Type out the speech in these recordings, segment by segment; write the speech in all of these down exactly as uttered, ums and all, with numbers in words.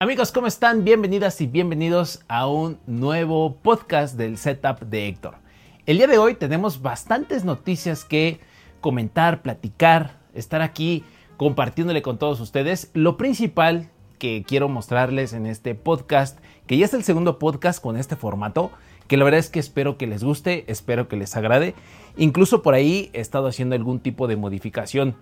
Amigos, ¿cómo están? Bienvenidas y bienvenidos a un nuevo podcast del Setup de Héctor. El día de hoy tenemos bastantes noticias que comentar, platicar, estar aquí compartiéndole con todos ustedes. Lo principal que quiero mostrarles en este podcast, que ya es el segundo podcast con este formato, que la verdad es que espero que les guste, espero que les agrade. Incluso por ahí he estado haciendo algún tipo de modificación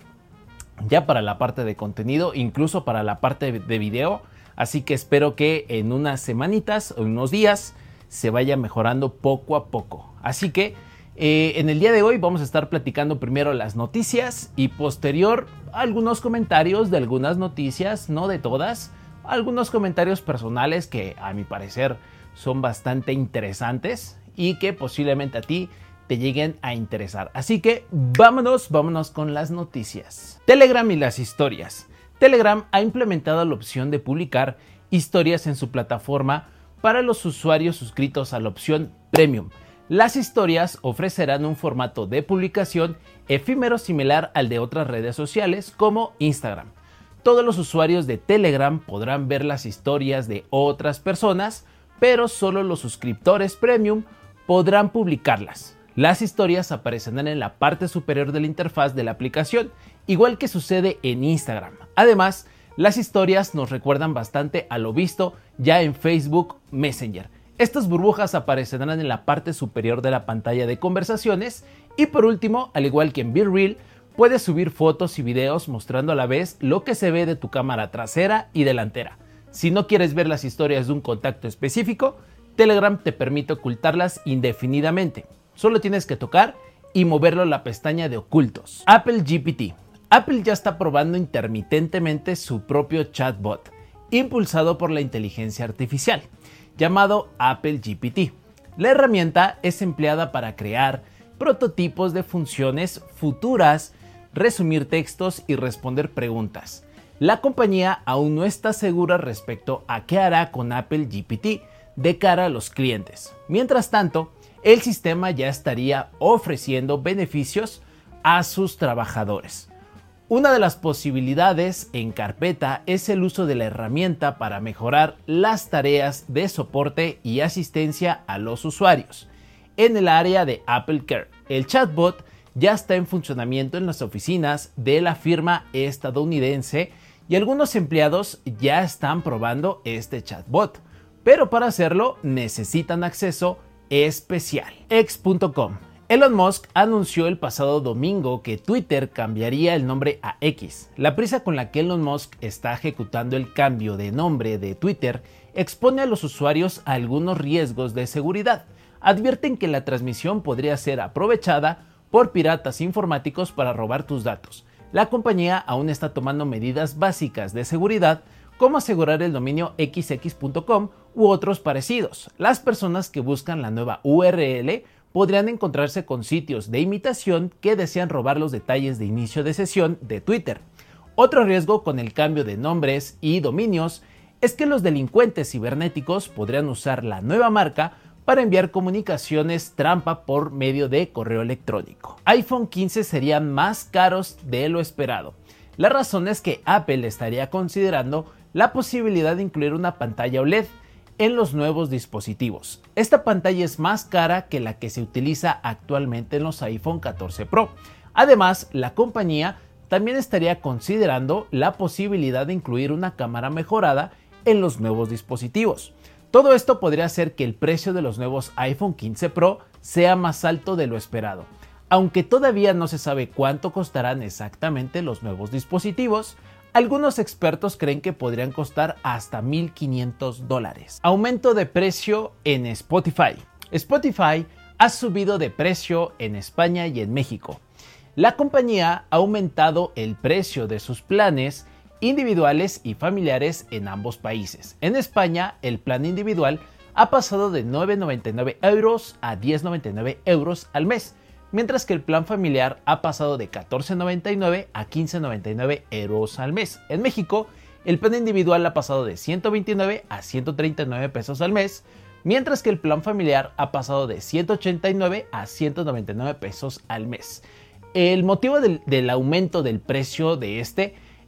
ya para la parte de contenido, incluso para la parte de video. Así que espero que en unas semanitas o unos días se vaya mejorando poco a poco. Así que eh, en el día de hoy vamos a estar platicando primero las noticias y posterior algunos comentarios de algunas noticias, no de todas. Algunos comentarios personales que a mi parecer son bastante interesantes y que posiblemente a ti te lleguen a interesar. Así que vámonos, vámonos con las noticias. Telegram y las historias. Telegram ha implementado la opción de publicar historias en su plataforma para los usuarios suscritos a la opción Premium. Las historias ofrecerán un formato de publicación efímero similar al de otras redes sociales como Instagram. Todos los usuarios de Telegram podrán ver las historias de otras personas, pero solo los suscriptores Premium podrán publicarlas. Las historias aparecerán en la parte superior de la interfaz de la aplicación, igual que sucede en Instagram. Además, las historias nos recuerdan bastante a lo visto ya en Facebook Messenger. Estas burbujas aparecerán en la parte superior de la pantalla de conversaciones y por último, al igual que en BeReal, puedes subir fotos y videos mostrando a la vez lo que se ve de tu cámara trasera y delantera. Si no quieres ver las historias de un contacto específico, Telegram te permite ocultarlas indefinidamente. Solo tienes que tocar y moverlo a la pestaña de ocultos. Apple G P T. Apple ya está probando intermitentemente su propio chatbot, impulsado por la inteligencia artificial, llamado Apple G P T. La herramienta es empleada para crear prototipos de funciones futuras, resumir textos y responder preguntas. La compañía aún no está segura respecto a qué hará con Apple G P T de cara a los clientes. Mientras tanto, el sistema ya estaría ofreciendo beneficios a sus trabajadores. Una de las posibilidades en carpeta es el uso de la herramienta para mejorar las tareas de soporte y asistencia a los usuarios. En el área de Apple Care, el chatbot ya está en funcionamiento en las oficinas de la firma estadounidense y algunos empleados ya están probando este chatbot, pero para hacerlo necesitan acceso especial. X punto com. Elon Musk anunció el pasado domingo que Twitter cambiaría el nombre a X. La prisa con la que Elon Musk está ejecutando el cambio de nombre de Twitter expone a los usuarios a algunos riesgos de seguridad. Advierten que la transmisión podría ser aprovechada por piratas informáticos para robar tus datos. La compañía aún está tomando medidas básicas de seguridad, como asegurar el dominio equis equis punto com u otros parecidos. Las personas que buscan la nueva U R L podrían encontrarse con sitios de imitación que desean robar los detalles de inicio de sesión de Twitter. Otro riesgo con el cambio de nombres y dominios es que los delincuentes cibernéticos podrían usar la nueva marca para enviar comunicaciones trampa por medio de correo electrónico. iPhone quince serían más caros de lo esperado. La razón es que Apple estaría considerando la posibilidad de incluir una pantalla O L E D en los nuevos dispositivos. Esta pantalla es más cara que la que se utiliza actualmente en los iPhone catorce Pro. Además, la compañía también estaría considerando la posibilidad de incluir una cámara mejorada en los nuevos dispositivos. Todo esto podría hacer que el precio de los nuevos iPhone quince Pro sea más alto de lo esperado. Aunque todavía no se sabe cuánto costarán exactamente los nuevos dispositivos, algunos expertos creen que podrían costar hasta mil quinientos dólares. Aumento de precio en Spotify. Spotify ha subido de precio en España y en México. La compañía ha aumentado el precio de sus planes individuales y familiares en ambos países. En España, el plan individual ha pasado de nueve noventa y nueve euros a diez noventa y nueve euros al mes, mientras que el plan familiar ha pasado de catorce noventa y nueve a quince noventa y nueve euros al mes. En México, el plan individual ha pasado de ciento veintinueve a ciento treinta y nueve pesos al mes, mientras que el plan familiar ha pasado de ciento ochenta y nueve a ciento noventa y nueve pesos al mes. El motivo del, del aumento del precio de este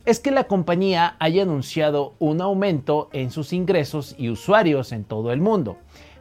es que la compañía haya anunciado un aumento en sus ingresos y usuarios en todo el mundo.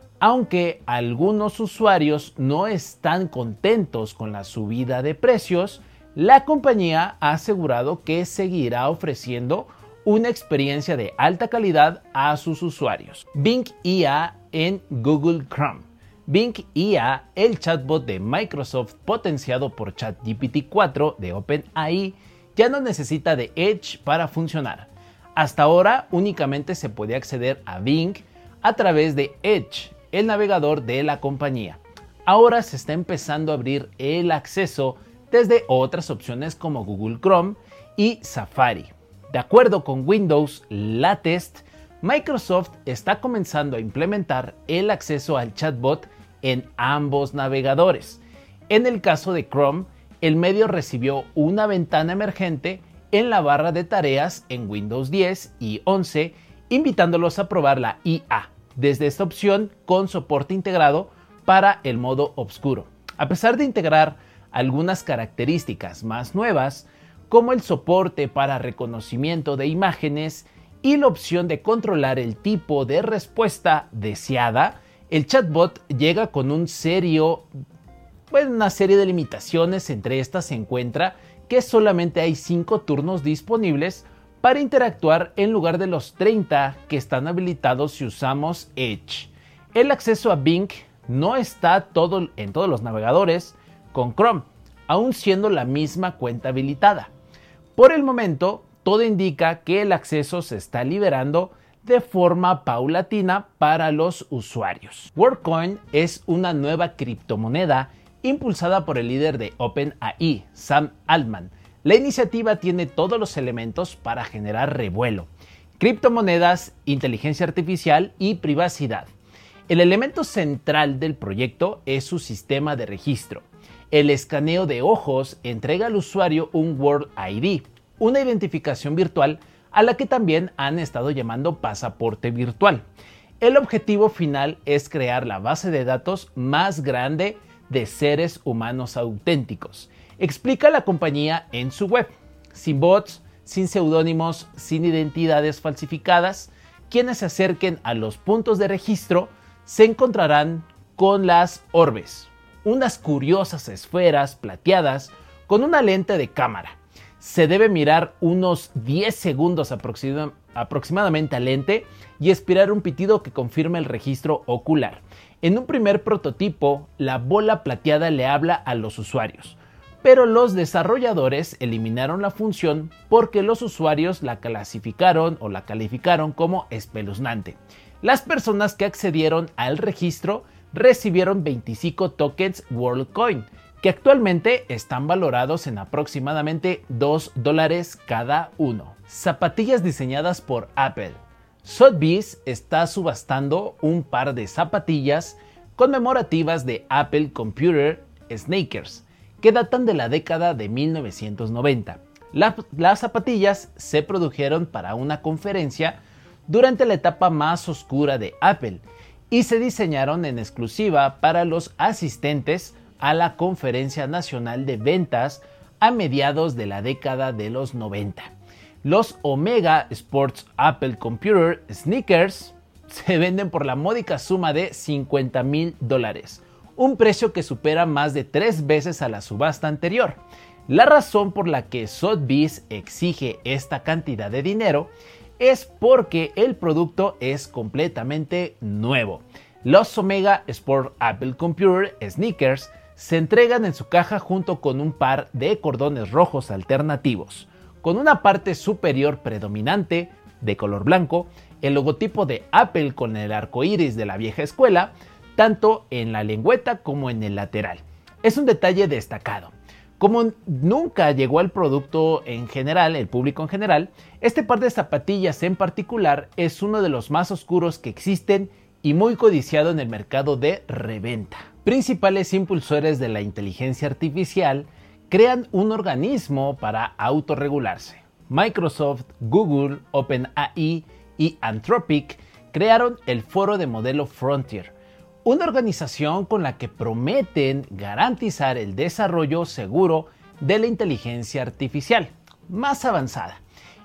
Aunque algunos usuarios no están contentos con la subida de precios, la compañía ha asegurado que seguirá ofreciendo una experiencia de alta calidad a sus usuarios. Bing I A en Google Chrome. Bing I A, el chatbot de Microsoft potenciado por ChatGPT cuatro de OpenAI, ya no necesita de Edge para funcionar. Hasta ahora únicamente se podía acceder a Bing a través de Edge, el navegador de la compañía. Ahora se está empezando a abrir el acceso desde otras opciones como Google Chrome y Safari. De acuerdo con Windows Latest, Microsoft está comenzando a implementar el acceso al chatbot en ambos navegadores. En el caso de Chrome, el medio recibió una ventana emergente en la barra de tareas en Windows diez y once, invitándolos a probar la I A desde esta opción con soporte integrado para el modo oscuro. A pesar de integrar algunas características más nuevas, como el soporte para reconocimiento de imágenes y la opción de controlar el tipo de respuesta deseada, el chatbot llega con un serio, bueno, una serie de limitaciones. Entre estas se encuentra que solamente hay cinco turnos disponibles para interactuar en lugar de los treinta que están habilitados si usamos Edge. El acceso a Bing no está todo en todos los navegadores con Chrome, aún siendo la misma cuenta habilitada. Por el momento, todo indica que el acceso se está liberando de forma paulatina para los usuarios. Worldcoin es una nueva criptomoneda impulsada por el líder de OpenAI, Sam Altman. La iniciativa tiene todos los elementos para generar revuelo: criptomonedas, inteligencia artificial y privacidad. El elemento central del proyecto es su sistema de registro. El escaneo de ojos entrega al usuario un World I D, una identificación virtual a la que también han estado llamando pasaporte virtual. El objetivo final es crear la base de datos más grande de seres humanos auténticos, explica la compañía en su web. Sin bots, sin seudónimos, sin identidades falsificadas, quienes se acerquen a los puntos de registro se encontrarán con las orbes, unas curiosas esferas plateadas con una lente de cámara. Se debe mirar unos diez segundos aproxim- aproximadamente al lente y expirar un pitido que confirme el registro ocular. En un primer prototipo, la bola plateada le habla a los usuarios, pero los desarrolladores eliminaron la función porque los usuarios la clasificaron o la calificaron como espeluznante. Las personas que accedieron al registro recibieron veinticinco tokens Worldcoin, que actualmente están valorados en aproximadamente dos dólares cada uno. Zapatillas diseñadas por Apple. Sotheby's está subastando un par de zapatillas conmemorativas de Apple Computer Sneakers, que datan de la década de mil novecientos noventa. La, las zapatillas se produjeron para una conferencia durante la etapa más oscura de Apple y se diseñaron en exclusiva para los asistentes a la Conferencia Nacional de Ventas a mediados de la década de los noventa. Los Omega Sports Apple Computer Sneakers se venden por la módica suma de cincuenta mil dólares, un precio que supera más de tres veces a la subasta anterior. La razón por la que Sotheby's exige esta cantidad de dinero es porque el producto es completamente nuevo. Los Omega Sport Apple Computer Sneakers se entregan en su caja junto con un par de cordones rojos alternativos, con una parte superior predominante de color blanco, el logotipo de Apple con el arco iris de la vieja escuela, tanto en la lengüeta como en el lateral. Es un detalle destacado. Como nunca llegó al producto en general, el público en general, este par de zapatillas en particular es uno de los más oscuros que existen y muy codiciado en el mercado de reventa. Principales impulsores de la inteligencia artificial crean un organismo para autorregularse. Microsoft, Google, OpenAI y Anthropic crearon el Foro de Modelo Frontier, una organización con la que prometen garantizar el desarrollo seguro de la inteligencia artificial más avanzada.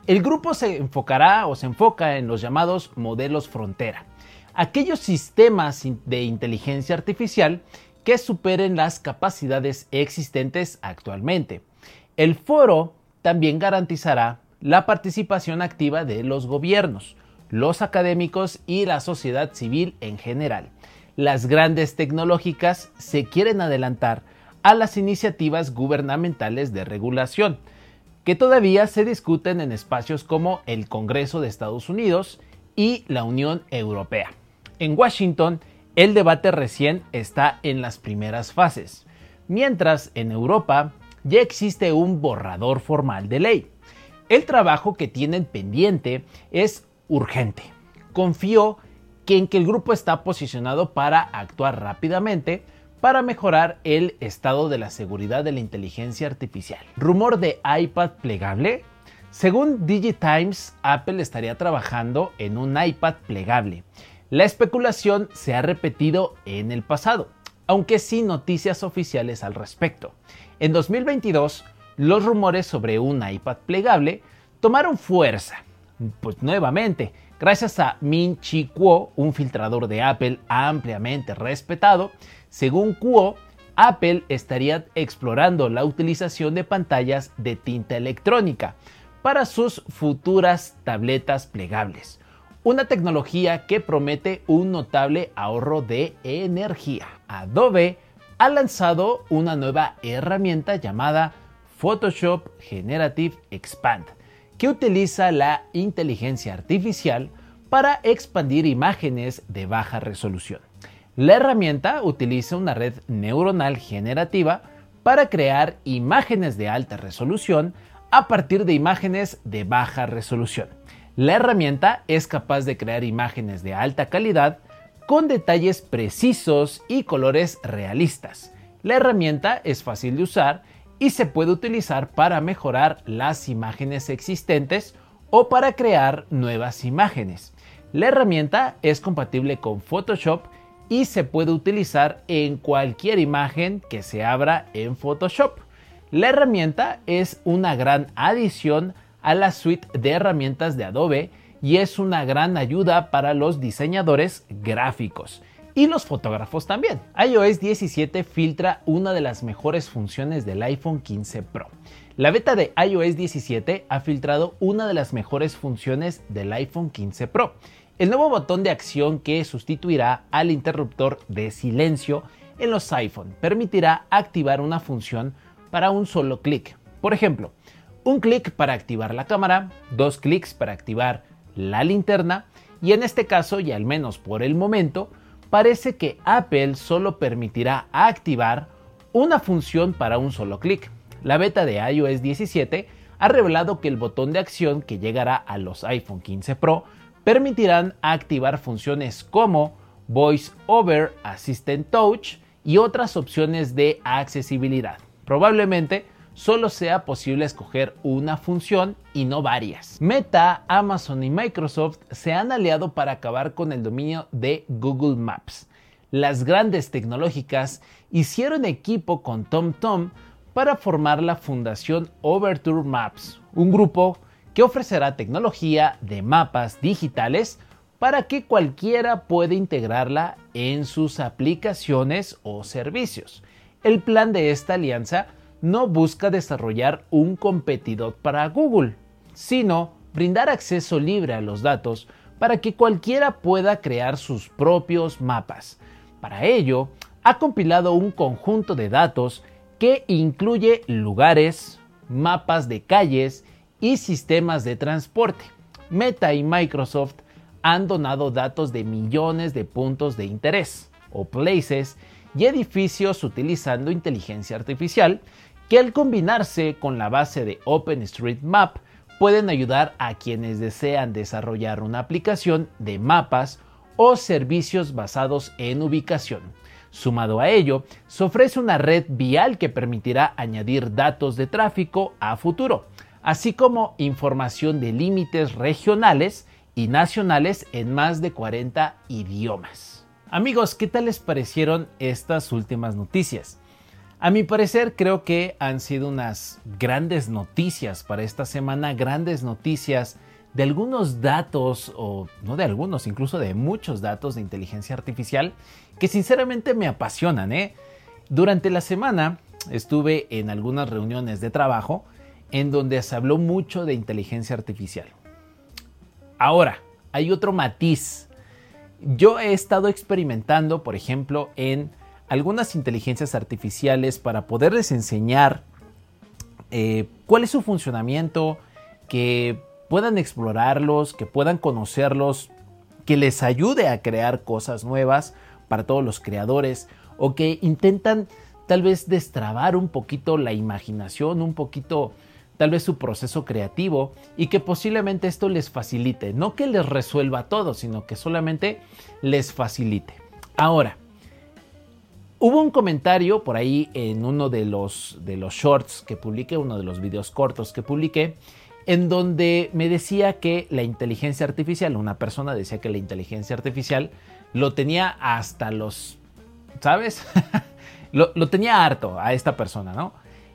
El grupo se enfocará o se enfoca en los llamados modelos frontera, aquellos sistemas de inteligencia artificial que superen las capacidades existentes actualmente. El foro también garantizará la participación activa de los gobiernos, los académicos y la sociedad civil en general. Las grandes tecnológicas se quieren adelantar a las iniciativas gubernamentales de regulación, que todavía se discuten en espacios como el Congreso de Estados Unidos y la Unión Europea. En Washington, el debate recién está en las primeras fases, mientras en Europa ya existe un borrador formal de ley. El trabajo que tienen pendiente es urgente. Confío que en que el grupo está posicionado para actuar rápidamente para mejorar el estado de la seguridad de la inteligencia artificial. ¿Rumor de iPad plegable? Según DigiTimes, Apple estaría trabajando en un iPad plegable. La especulación se ha repetido en el pasado, aunque sin noticias oficiales al respecto. En dos mil veintidós, los rumores sobre un iPad plegable tomaron fuerza, pues nuevamente, gracias a Min-Chi Kuo, un filtrador de Apple ampliamente respetado. Según Kuo, Apple estaría explorando la utilización de pantallas de tinta electrónica para sus futuras tabletas plegables, una tecnología que promete un notable ahorro de energía. Adobe ha lanzado una nueva herramienta llamada Photoshop Generative Expand, que utiliza la inteligencia artificial para expandir imágenes de baja resolución. La herramienta utiliza una red neuronal generativa para crear imágenes de alta resolución a partir de imágenes de baja resolución. La herramienta es capaz de crear imágenes de alta calidad con detalles precisos y colores realistas. La herramienta es fácil de usar y se puede utilizar para mejorar las imágenes existentes o para crear nuevas imágenes. La herramienta es compatible con Photoshop y se puede utilizar en cualquier imagen que se abra en Photoshop. La herramienta es una gran adición a la suite de herramientas de Adobe y es una gran ayuda para los diseñadores gráficos y los fotógrafos también. iOS diecisiete filtra una de las mejores funciones del iPhone quince Pro. La beta de iOS diecisiete ha filtrado una de las mejores funciones del iPhone quince Pro. El nuevo botón de acción que sustituirá al interruptor de silencio en los iPhone permitirá activar una función para un solo clic. Por ejemplo, un clic para activar la cámara, dos clics para activar la linterna y en este caso, y al menos por el momento, parece que Apple solo permitirá activar una función para un solo clic. La beta de iOS diecisiete ha revelado que el botón de acción que llegará a los iPhone quince Pro permitirán activar funciones como Voice Over Assistant Touch y otras opciones de accesibilidad. Probablemente solo sea posible escoger una función y no varias. Meta, Amazon y Microsoft se han aliado para acabar con el dominio de Google Maps. Las grandes tecnológicas hicieron equipo con TomTom para formar la fundación Overture Maps, un grupo que ofrecerá tecnología de mapas digitales para que cualquiera pueda integrarla en sus aplicaciones o servicios. El plan de esta alianza no busca desarrollar un competidor para Google, sino brindar acceso libre a los datos para que cualquiera pueda crear sus propios mapas. Para ello, ha compilado un conjunto de datos que incluye lugares, mapas de calles y sistemas de transporte. Meta y Microsoft han donado datos de millones de puntos de interés o places y edificios utilizando inteligencia artificial que al combinarse con la base de OpenStreetMap pueden ayudar a quienes desean desarrollar una aplicación de mapas o servicios basados en ubicación. Sumado a ello, se ofrece una red vial que permitirá añadir datos de tráfico a futuro, así como información de límites regionales y nacionales en más de cuarenta idiomas. Amigos, ¿qué tal les parecieron estas últimas noticias? A mi parecer, creo que han sido unas grandes noticias para esta semana, grandes noticias de algunos datos, o no de algunos, incluso de muchos datos de inteligencia artificial que sinceramente me apasionan, ¿eh? Durante la semana estuve en algunas reuniones de trabajo en donde se habló mucho de inteligencia artificial. Ahora, hay otro matiz. Yo he estado experimentando, por ejemplo, en algunas inteligencias artificiales para poderles enseñar eh, cuál es su funcionamiento, que puedan explorarlos, que puedan conocerlos, que les ayude a crear cosas nuevas para todos los creadores, o que intentan tal vez destrabar un poquito la imaginación, un poquito tal vez su proceso creativo, y que posiblemente esto les facilite, no que les resuelva todo, sino que solamente les facilite. Ahora, hubo un comentario por ahí en uno de los, de los shorts que publiqué, uno de los videos cortos que publiqué, en donde me decía que la inteligencia artificial, una persona decía que la inteligencia artificial lo tenía hasta los, ¿sabes? lo, lo tenía harto a esta persona, ¿no?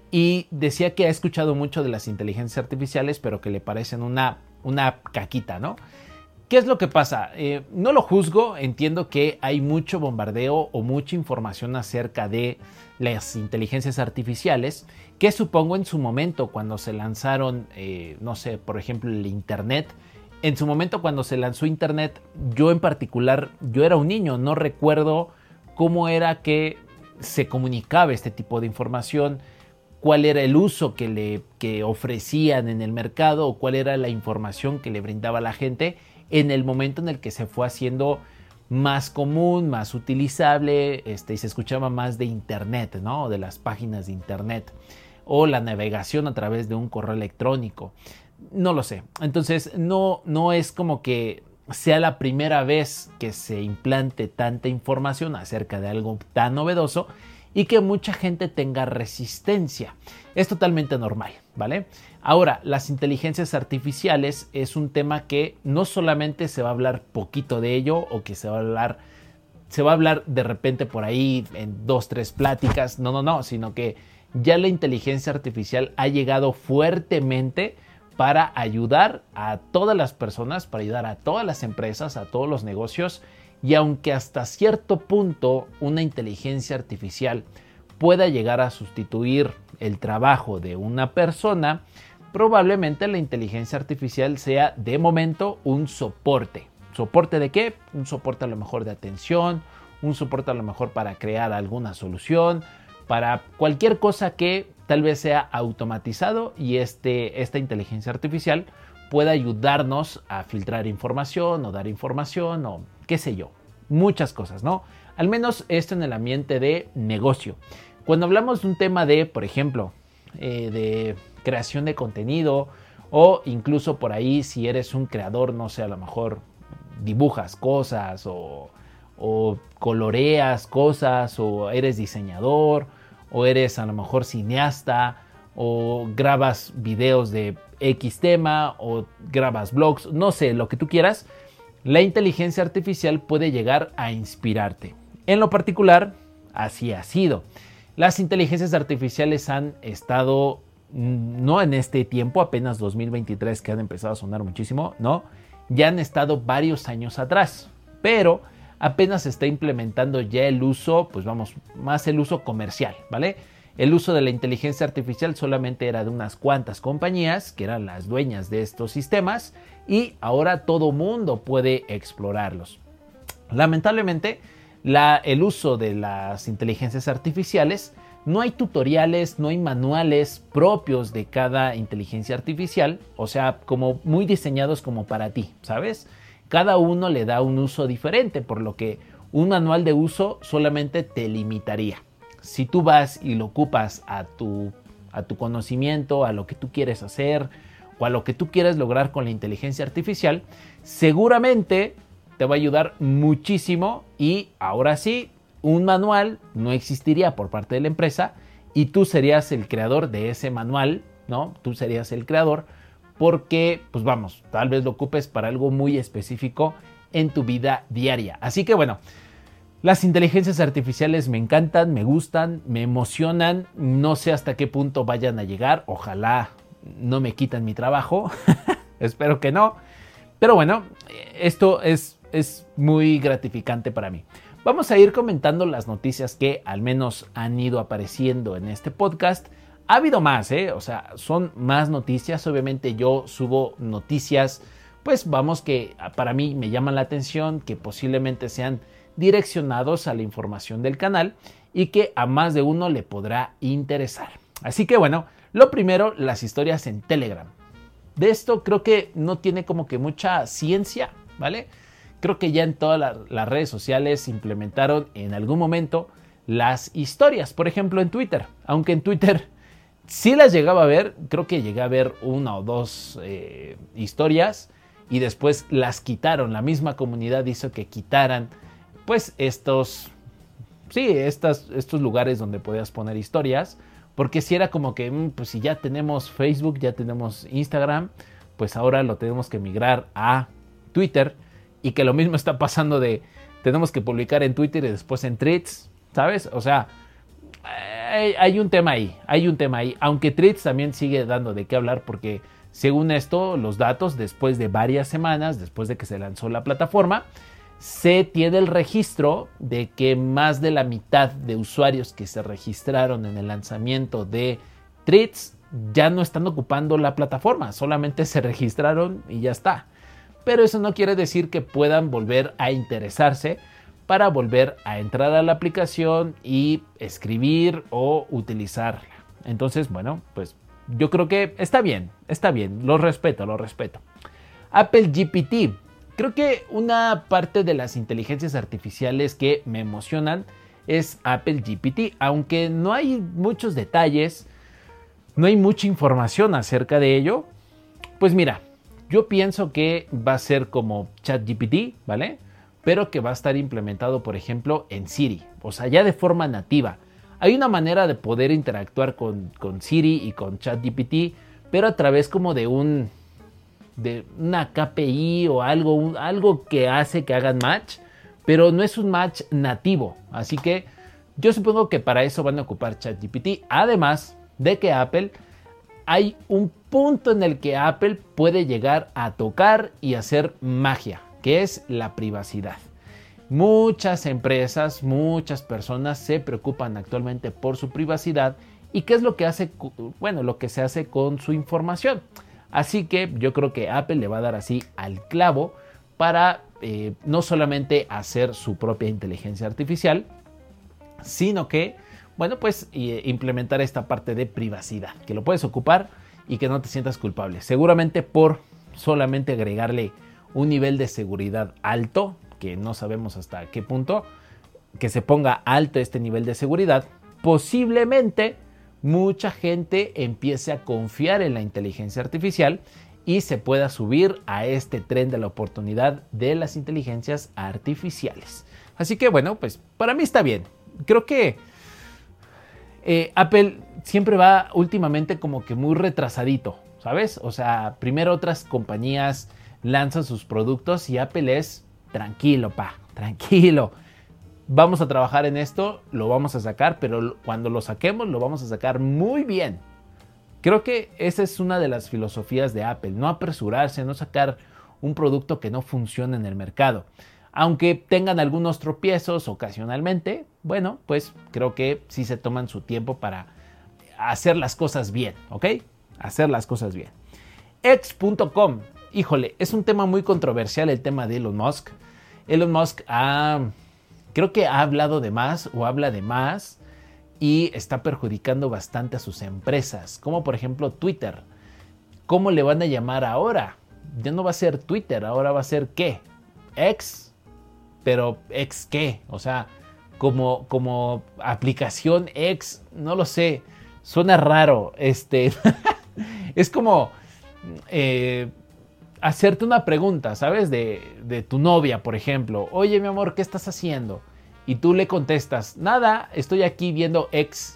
Y decía que ha escuchado mucho de las inteligencias artificiales, pero que le parecen una, una caquita, ¿no? ¿Qué es lo que pasa? Eh, no lo juzgo, entiendo que hay mucho bombardeo o mucha información acerca de las inteligencias artificiales, que supongo en su momento cuando se lanzaron, eh, no sé, por ejemplo, el Internet. En su momento cuando se lanzó Internet, yo en particular, yo era un niño, no recuerdo cómo era que se comunicaba este tipo de información, cuál era el uso que le que ofrecían en el mercado o cuál era la información que le brindaba a la gente en el momento en el que se fue haciendo más común, más utilizable, este, y se escuchaba más de Internet, ¿no? De las páginas de Internet o la navegación a través de un correo electrónico. No lo sé. Entonces no, no es como que sea la primera vez que se implante tanta información acerca de algo tan novedoso y que mucha gente tenga resistencia. Es totalmente normal, ¿vale? Ahora, las inteligencias artificiales es un tema que no solamente se va a hablar poquito de ello o que se va a hablar, se va a hablar de repente por ahí en dos, tres pláticas, no, no, no, sino que ya la inteligencia artificial ha llegado fuertemente para ayudar a todas las personas, para ayudar a todas las empresas, a todos los negocios. Y aunque hasta cierto punto una inteligencia artificial pueda llegar a sustituir el trabajo de una persona, probablemente la inteligencia artificial sea de momento un soporte. ¿Soporte de qué? Un soporte a lo mejor de atención, un soporte a lo mejor para crear alguna solución, para cualquier cosa que tal vez sea automatizado y este, esta inteligencia artificial pueda ayudarnos a filtrar información o dar información o qué sé yo, muchas cosas, ¿no? Al menos esto en el ambiente de negocio. Cuando hablamos de un tema de, por ejemplo, eh, de creación de contenido o incluso por ahí si eres un creador, no sé, a lo mejor dibujas cosas o, o coloreas cosas o eres diseñador o eres a lo mejor cineasta o grabas videos de X tema o grabas blogs, no sé, lo que tú quieras, la inteligencia artificial puede llegar a inspirarte. En lo particular, así ha sido. Las inteligencias artificiales han estado, no en este tiempo, apenas dos mil veintitrés, que han empezado a sonar muchísimo, no, ya han estado varios años atrás, pero apenas se está implementando ya el uso, pues vamos, más el uso comercial, ¿vale? El uso de la inteligencia artificial solamente era de unas cuantas compañías que eran las dueñas de estos sistemas y ahora todo mundo puede explorarlos. Lamentablemente, la, el uso de las inteligencias artificiales, no hay tutoriales, no hay manuales propios de cada inteligencia artificial, o sea, como muy diseñados como para ti, ¿sabes? Cada uno le da un uso diferente, por lo que un manual de uso solamente te limitaría. Si tú vas y lo ocupas a tu, a tu conocimiento, a lo que tú quieres hacer o a lo que tú quieres lograr con la inteligencia artificial, seguramente te va a ayudar muchísimo y ahora sí, un manual no existiría por parte de la empresa y tú serías el creador de ese manual, ¿no? Tú serías el creador porque, pues vamos, tal vez lo ocupes para algo muy específico en tu vida diaria. Así que bueno, Las inteligencias artificiales me encantan, me gustan, me emocionan. No sé hasta qué punto vayan a llegar. Ojalá no me quitan mi trabajo. Espero que no. Pero bueno, esto es, es muy gratificante para mí. Vamos a ir comentando las noticias que al menos han ido apareciendo en este podcast. Ha habido más, ¿eh? O sea, son más noticias. Obviamente yo subo noticias, pues vamos, que para mí me llaman la atención, que posiblemente sean direccionados a la información del canal y que a más de uno le podrá interesar. Así que bueno, lo primero, las historias en Telegram. De esto creo que no tiene como que mucha ciencia, ¿vale? Creo que ya en todas la, las redes sociales implementaron en algún momento las historias. Por ejemplo, en Twitter. Aunque en Twitter sí las llegaba a ver. Creo que llegué a ver una o dos eh, historias. Y después las quitaron. La misma comunidad hizo que quitaran pues estos... Sí, estas, estos lugares donde podías poner historias. Porque si era como que, pues si ya tenemos Facebook, ya tenemos Instagram, pues ahora lo tenemos que migrar a Twitter. Y que lo mismo está pasando de, tenemos que publicar en Twitter y después en Threads, ¿sabes? O sea, hay, hay un tema ahí, hay un tema ahí. Aunque Threads también sigue dando de qué hablar porque según esto, los datos después de varias semanas, después de que se lanzó la plataforma, se tiene el registro de que más de la mitad de usuarios que se registraron en el lanzamiento de Threads ya no están ocupando la plataforma, solamente se registraron y ya está. Pero eso no quiere decir que puedan volver a interesarse para volver a entrar a la aplicación y escribir o utilizarla. Entonces, bueno, pues yo creo que está bien, está bien, lo respeto, lo respeto. Apple G P T. Creo que una parte de las inteligencias artificiales que me emocionan es Apple G P T. Aunque no hay muchos detalles, no hay mucha información acerca de ello, pues mira, yo pienso que va a ser como ChatGPT, ¿vale? Pero que va a estar implementado, por ejemplo, en Siri. O sea, ya de forma nativa. Hay una manera de poder interactuar con, con Siri y con ChatGPT, pero a través como de un... de una K P I o algo, un, algo que hace que hagan match, pero no es un match nativo. Así que yo supongo que para eso van a ocupar ChatGPT. Además de que Apple... hay un punto en el que Apple puede llegar a tocar y hacer magia, que es la privacidad. Muchas empresas, muchas personas se preocupan actualmente por su privacidad y qué es lo que hace, bueno, lo que se hace con su información. Así que yo creo que Apple le va a dar así al clavo para eh, no solamente hacer su propia inteligencia artificial, sino que bueno, pues implementar esta parte de privacidad, que lo puedes ocupar y que no te sientas culpable. Seguramente por solamente agregarle un nivel de seguridad alto, que no sabemos hasta qué punto, que se ponga alto este nivel de seguridad, posiblemente mucha gente empiece a confiar en la inteligencia artificial y se pueda subir a este tren de la oportunidad de las inteligencias artificiales. Así que bueno, pues para mí está bien. Creo que Eh, Apple siempre va últimamente como que muy retrasadito, ¿sabes? O sea, primero otras compañías lanzan sus productos y Apple es tranquilo, pa, tranquilo. Vamos a trabajar en esto, lo vamos a sacar, pero cuando lo saquemos lo vamos a sacar muy bien. Creo que esa es una de las filosofías de Apple, no apresurarse, no sacar un producto que no funcione en el mercado. Aunque tengan algunos tropiezos ocasionalmente, bueno, pues creo que sí se toman su tiempo para hacer las cosas bien, ¿ok? Hacer las cosas bien. X punto com, híjole, es un tema muy controversial el tema de Elon Musk. Elon Musk ha, creo que ha hablado de más o habla de más y está perjudicando bastante a sus empresas, como por ejemplo Twitter. ¿Cómo le van a llamar ahora? Ya no va a ser Twitter, ahora va a ser ¿qué? X. Pero ¿X qué? O sea, como, como aplicación X, no lo sé, suena raro. Este, es como eh, hacerte una pregunta, ¿sabes? De, de tu novia, por ejemplo. Oye, mi amor, ¿qué estás haciendo? Y tú le contestas, nada, estoy aquí viendo X.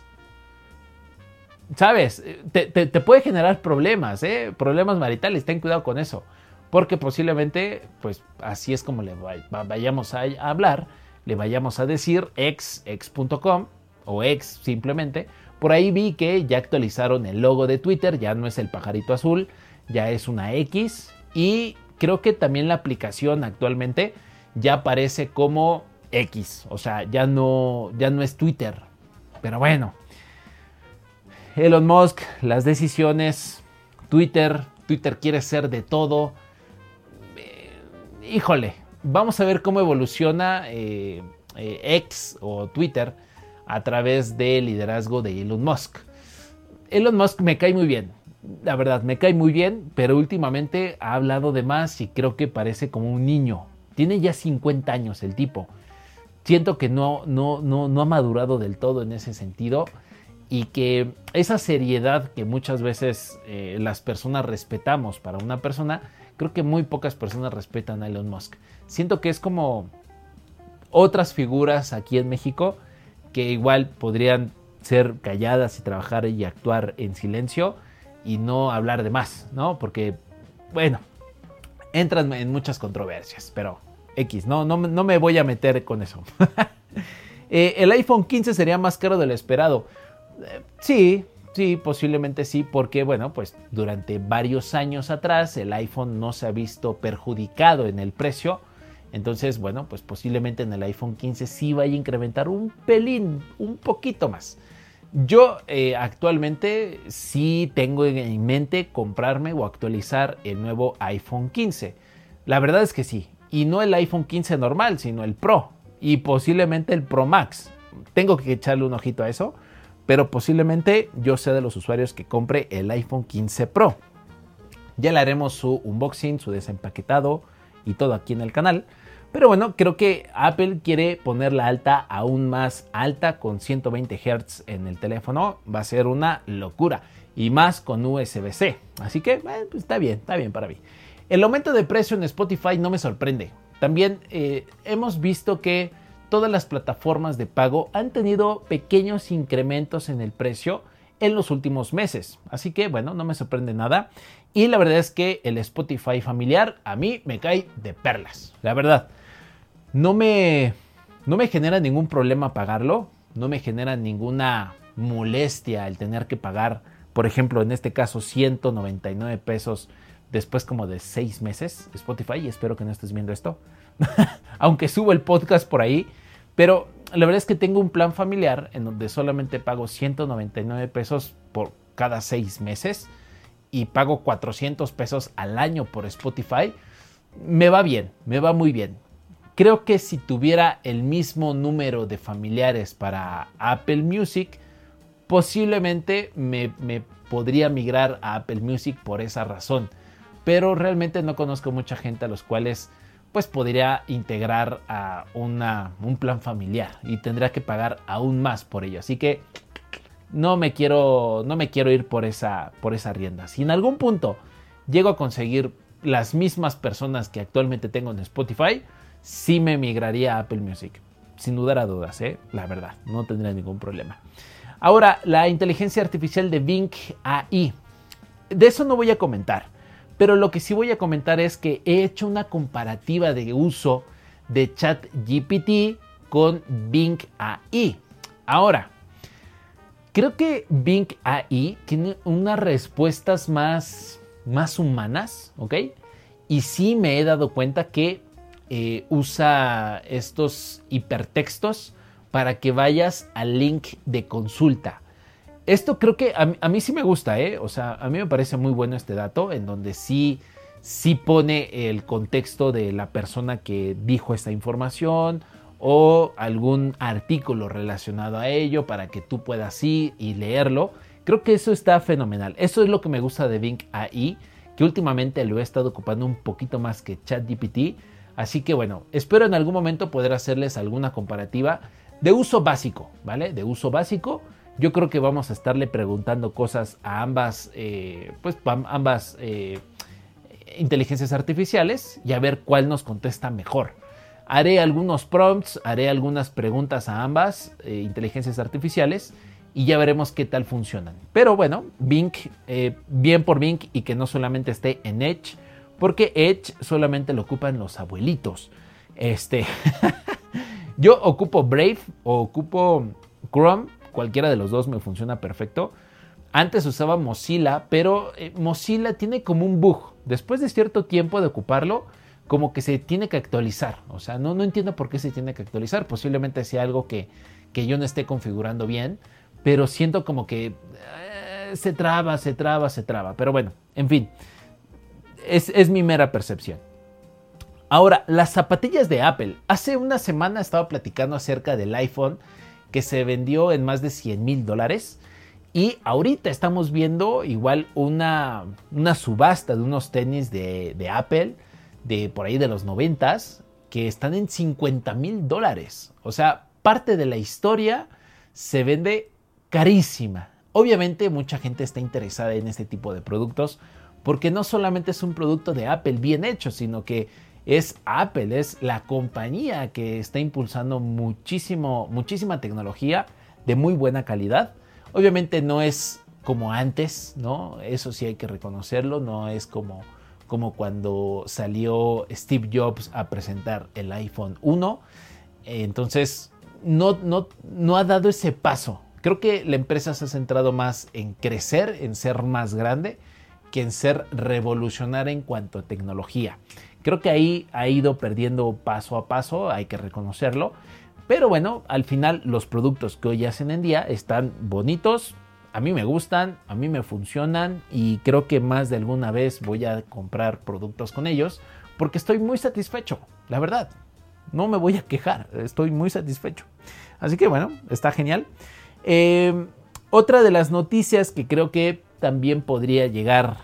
¿Sabes? Te, te, te puede generar problemas, ¿eh? Problemas maritales, ten cuidado con eso. Porque posiblemente, pues así es como le vayamos a hablar le vayamos a decir, X, X punto com o X simplemente. Por ahí vi que ya actualizaron el logo de Twitter, ya no es el pajarito azul, ya es una X. Y creo que también la aplicación actualmente ya aparece como X, o sea, ya no, ya no es Twitter. Pero bueno, Elon Musk, las decisiones, Twitter, Twitter quiere ser de todo. Eh, híjole, vamos a ver cómo evoluciona eh, eh, X o Twitter a través del liderazgo de Elon Musk. Elon Musk me cae muy bien, la verdad, me cae muy bien, pero últimamente ha hablado de más y creo que parece como un niño. Tiene ya cincuenta años el tipo. Siento que no, no, no, no ha madurado del todo en ese sentido y que esa seriedad que muchas veces eh, las personas respetamos para una persona, creo que muy pocas personas respetan a Elon Musk. Siento que es como otras figuras aquí en México que igual podrían ser calladas y trabajar y actuar en silencio y no hablar de más, ¿no? Porque, bueno, entran en muchas controversias, pero X, no, no, no me voy a meter con eso. eh, el iPhone quince sería más caro de lo esperado. Eh, sí, sí, posiblemente sí, porque, bueno, pues durante varios años atrás el iPhone no se ha visto perjudicado en el precio. Entonces, bueno, pues posiblemente en el iPhone quince sí vaya a incrementar un pelín, un poquito más. Yo eh, actualmente sí tengo en mente comprarme o actualizar el nuevo iPhone quince. La verdad es que sí. Y no el iPhone quince normal, sino el Pro. Y posiblemente el Pro Max. Tengo que echarle un ojito a eso. Pero posiblemente yo sea de los usuarios que compre el iPhone quince Pro. Ya le haremos su unboxing, su desempaquetado y todo aquí en el canal. Pero bueno, creo que Apple quiere poner la alta aún más alta con ciento veinte hertz en el teléfono. Va a ser una locura. Y más con U S B C. Así que eh, pues está bien, está bien para mí. El aumento de precio en Spotify no me sorprende. También eh, hemos visto que todas las plataformas de pago han tenido pequeños incrementos en el precio en los últimos meses. Así que bueno, no me sorprende nada. Y la verdad es que el Spotify familiar a mí me cae de perlas. La verdad, no me, no me genera ningún problema pagarlo. No me genera ninguna molestia el tener que pagar, por ejemplo, en este caso, ciento noventa y nueve pesos después como de seis meses Spotify. Y espero que no estés viendo esto. Aunque subo el podcast por ahí. Pero la verdad es que tengo un plan familiar en donde solamente pago ciento noventa y nueve pesos por cada seis meses. Y pago cuatrocientos pesos al año por Spotify. Me va bien, me va muy bien. Creo que si tuviera el mismo número de familiares para Apple Music, posiblemente me, me podría migrar a Apple Music por esa razón. Pero realmente no conozco mucha gente a los cuales pues podría integrar a una, un plan familiar y tendría que pagar aún más por ello. Así que no me quiero, no me quiero ir por esa, por esa rienda. Si en algún punto llego a conseguir las mismas personas que actualmente tengo en Spotify, sí me migraría a Apple Music. Sin dudar a dudas, ¿eh? La verdad, no tendría ningún problema. Ahora, la inteligencia artificial de Bing A I. De eso no voy a comentar. Pero lo que sí voy a comentar es que he hecho una comparativa de uso de ChatGPT con Bing A I. Ahora, creo que Bing A I tiene unas respuestas más, más humanas, ¿ok? Y sí me he dado cuenta que eh, usa estos hipertextos para que vayas al link de consulta. Esto creo que a, a mí sí me gusta, ¿eh? O sea, a mí me parece muy bueno este dato, en donde sí, sí pone el contexto de la persona que dijo esta información o algún artículo relacionado a ello para que tú puedas ir y leerlo. Creo que eso está fenomenal. Eso es lo que me gusta de Bing A I, que últimamente lo he estado ocupando un poquito más que ChatGPT. Así que bueno, espero en algún momento poder hacerles alguna comparativa de uso básico, ¿vale? De uso básico. Yo creo que vamos a estarle preguntando cosas a ambas, eh, pues, ambas eh, inteligencias artificiales y a ver cuál nos contesta mejor. Haré algunos prompts, haré algunas preguntas a ambas eh, inteligencias artificiales y ya veremos qué tal funcionan. Pero bueno, Bing, eh, bien por Bing y que no solamente esté en Edge, porque Edge solamente lo ocupan los abuelitos. Este... Yo ocupo Brave o ocupo Chrome, cualquiera de los dos me funciona perfecto. Antes usaba Mozilla, pero eh, Mozilla tiene como un bug. Después de cierto tiempo de ocuparlo, como que se tiene que actualizar. O sea, no, no entiendo por qué se tiene que actualizar. Posiblemente sea algo que, que yo no esté configurando bien, pero siento como que eh, se traba, se traba, se traba. Pero bueno, en fin, es, es mi mera percepción. Ahora, las zapatillas de Apple. Hace una semana estaba platicando acerca del iPhone que se vendió en más de cien mil dólares. Y ahorita estamos viendo igual una, una subasta de unos tenis de, de Apple de por ahí de los noventas que están en cincuenta mil dólares. O sea, parte de la historia se vende carísima. Obviamente mucha gente está interesada en este tipo de productos porque no solamente es un producto de Apple bien hecho, sino que es Apple, es la compañía que está impulsando muchísimo, muchísima tecnología de muy buena calidad. Obviamente no es como antes, ¿no? Eso sí hay que reconocerlo, no es como, como cuando salió Steve Jobs a presentar el iPhone uno. Entonces, no, no, no ha dado ese paso. Creo que la empresa se ha centrado más en crecer, en ser más grande, que en ser revolucionaria en cuanto a tecnología. Creo que ahí ha ido perdiendo paso a paso, hay que reconocerlo. Pero bueno, al final los productos que hoy hacen en día están bonitos, a mí me gustan, a mí me funcionan y creo que más de alguna vez voy a comprar productos con ellos porque estoy muy satisfecho, la verdad. No me voy a quejar, estoy muy satisfecho. Así que bueno, está genial. Eh, otra de las noticias que creo que también podría llegar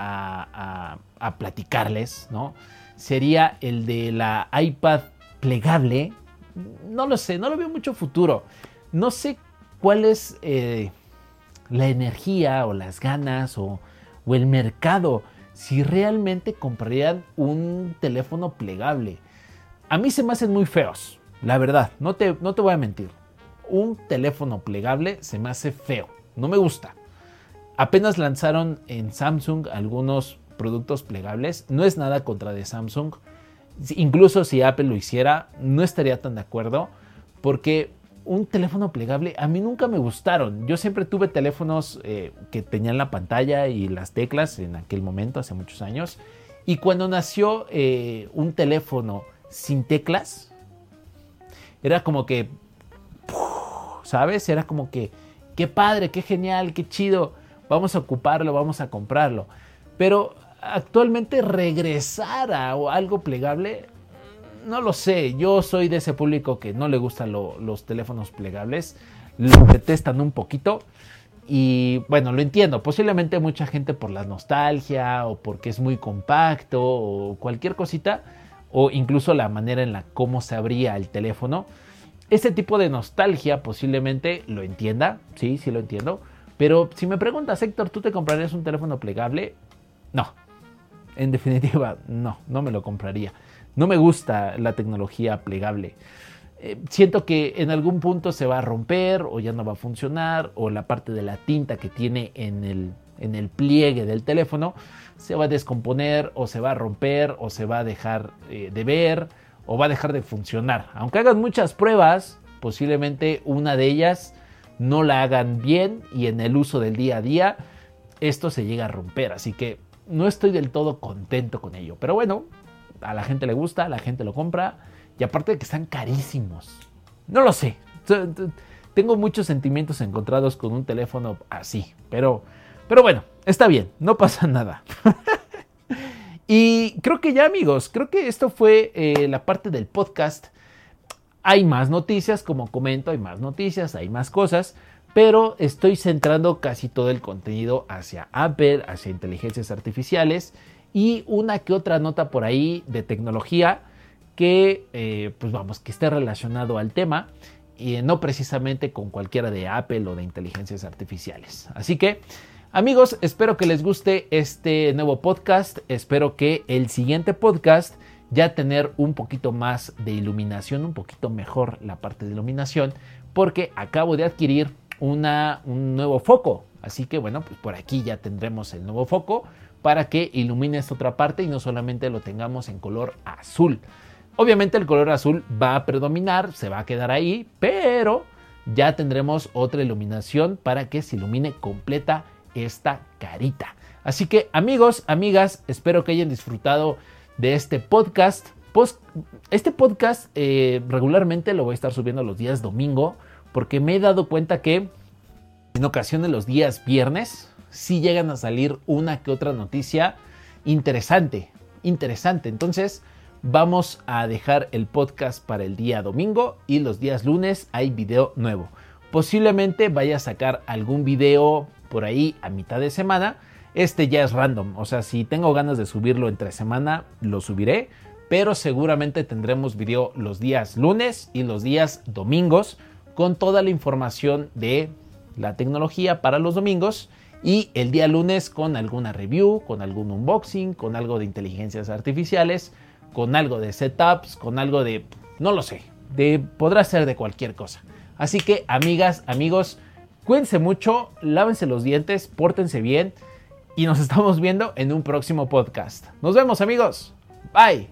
a, a, a platicarles, ¿no? Sería el de la iPad plegable. No lo sé, no lo veo mucho futuro. No sé cuál es eh, la energía o las ganas o, o el mercado si realmente comprarían un teléfono plegable. A mí se me hacen muy feos, la verdad, no te, no te voy a mentir. Un teléfono plegable se me hace feo, no me gusta. Apenas lanzaron en Samsung algunos productos plegables, no es nada contra de Samsung. Incluso si Apple lo hiciera, no estaría tan de acuerdo porque un teléfono plegable a mí nunca me gustaron. Yo siempre tuve teléfonos eh, que tenían la pantalla y las teclas en aquel momento, hace muchos años. Y cuando nació eh, un teléfono sin teclas, era como que, ¿sabes? Era como que, qué padre, qué genial, qué chido, vamos a ocuparlo, vamos a comprarlo. Pero actualmente regresar a algo plegable, no lo sé. Yo soy de ese público que no le gustan lo, los teléfonos plegables, lo detestan un poquito y bueno, lo entiendo. Posiblemente mucha gente por la nostalgia o porque es muy compacto o cualquier cosita o incluso la manera en la cómo se abría el teléfono. Ese tipo de nostalgia posiblemente lo entienda, sí, sí lo entiendo. Pero si me preguntas, Héctor, ¿tú te comprarías un teléfono plegable? No. En definitiva, no, no me lo compraría. No me gusta la tecnología plegable. Eh, siento que en algún punto se va a romper o ya no va a funcionar o la parte de la tinta que tiene en el, en el pliegue del teléfono se va a descomponer o se va a romper o se va a dejar eh, de ver o va a dejar de funcionar. Aunque hagan muchas pruebas, posiblemente una de ellas no la hagan bien y en el uso del día a día esto se llega a romper. Así que no estoy del todo contento con ello, pero bueno, a la gente le gusta, a la gente lo compra y aparte de que están carísimos. No lo sé, tengo muchos sentimientos encontrados con un teléfono así, pero, pero bueno, está bien, no pasa nada. Y creo que ya, amigos, creo que esto fue eh, la parte del podcast. Hay más noticias, como comento, hay más noticias, hay más cosas. Pero estoy centrando casi todo el contenido hacia Apple, hacia inteligencias artificiales y una que otra nota por ahí de tecnología que, eh, pues vamos, que esté relacionado al tema y no precisamente con cualquiera de Apple o de inteligencias artificiales. Así que, amigos, espero que les guste este nuevo podcast. Espero que el siguiente podcast ya tener un poquito más de iluminación, un poquito mejor la parte de iluminación, porque acabo de adquirir Una, un nuevo foco, así que bueno, pues por aquí ya tendremos el nuevo foco para que ilumine esta otra parte y no solamente lo tengamos en color azul. Obviamente el color azul va a predominar, se va a quedar ahí, pero ya tendremos otra iluminación para que se ilumine completa esta carita. Así que amigos, amigas, espero que hayan disfrutado de este podcast. Pues, este podcast eh, regularmente lo voy a estar subiendo los días domingo, porque me he dado cuenta que en ocasiones los días viernes sí llegan a salir una que otra noticia interesante, interesante. Entonces vamos a dejar el podcast para el día domingo y los días lunes hay video nuevo. Posiblemente vaya a sacar algún video por ahí a mitad de semana. Este ya es random, o sea, si tengo ganas de subirlo entre semana, lo subiré. Pero seguramente tendremos video los días lunes y los días domingos con toda la información de la tecnología para los domingos. Y el día lunes con alguna review, con algún unboxing, con algo de inteligencias artificiales, con algo de setups, con algo de, no lo sé, de, podrá ser de cualquier cosa. Así que amigas, amigos, cuídense mucho, lávense los dientes, pórtense bien y nos estamos viendo en un próximo podcast. Nos vemos amigos, bye.